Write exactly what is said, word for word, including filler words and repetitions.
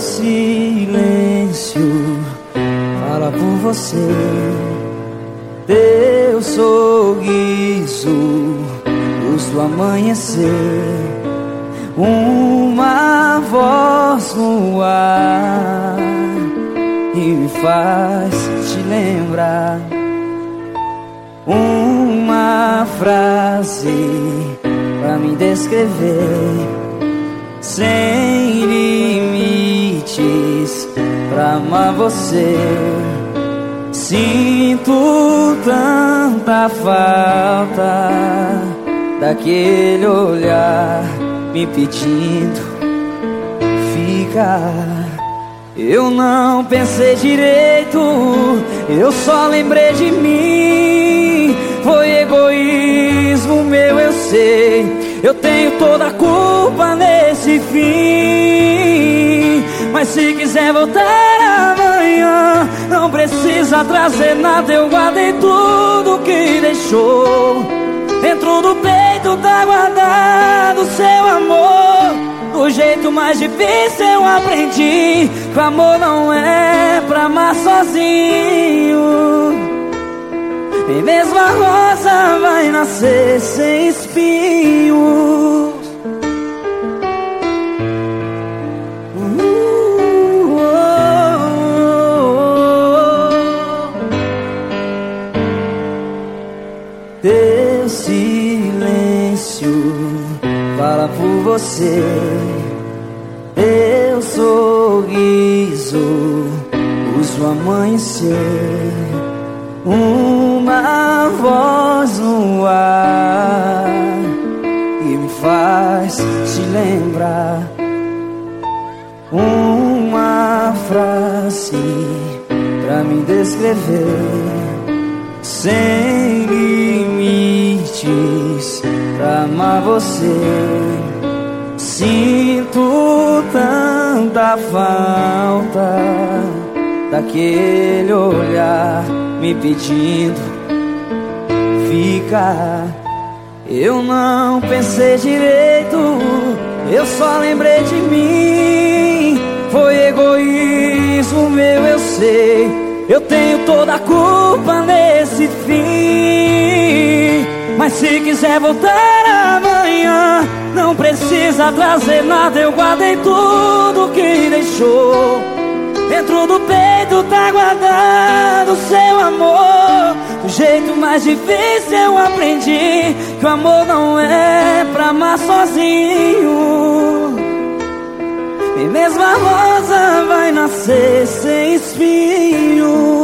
silêncio fala por você. Teu sorriso, luz do amanhecer, uma voz no ar e me faz te lembrar. Uma frase pra me descrever, sem limites pra amar você. Sinto tanta falta daquele olhar me pedindo ficar. Eu não pensei direito, eu só lembrei de mim. Foi egoísmo meu, eu sei. Eu tenho toda a culpa nesse fim. Mas se quiser voltar amanhã, não precisa trazer nada. Eu guardei tudo que deixou. Dentro do peito tá guardado seu amor. Do jeito mais difícil eu aprendi que o amor não é pra amar sozinho. Nem mesmo a rosa vai nascer sem espinhos. uh, oh, oh, oh. Teu silêncio fala por você. Teu sorriso, luz do amanhecer, uma voz no ar e me faz te lembrar. Uma frase pra me descrever, sem limites pra amar você. Sinto tanta falta daquele olhar me pedindo ficar. Eu não pensei direito, eu só lembrei de mim. Foi egoísmo meu, eu sei. Eu tenho toda a culpa nesse fim. Mas se quiser voltar amanhã, não precisa trazer nada. Eu guardei tudo que deixou. Dentro do peito tá guardado seu amor. Do jeito mais difícil eu aprendi que o amor não é pra amar sozinho. E mesmo a rosa vai nascer sem espinho.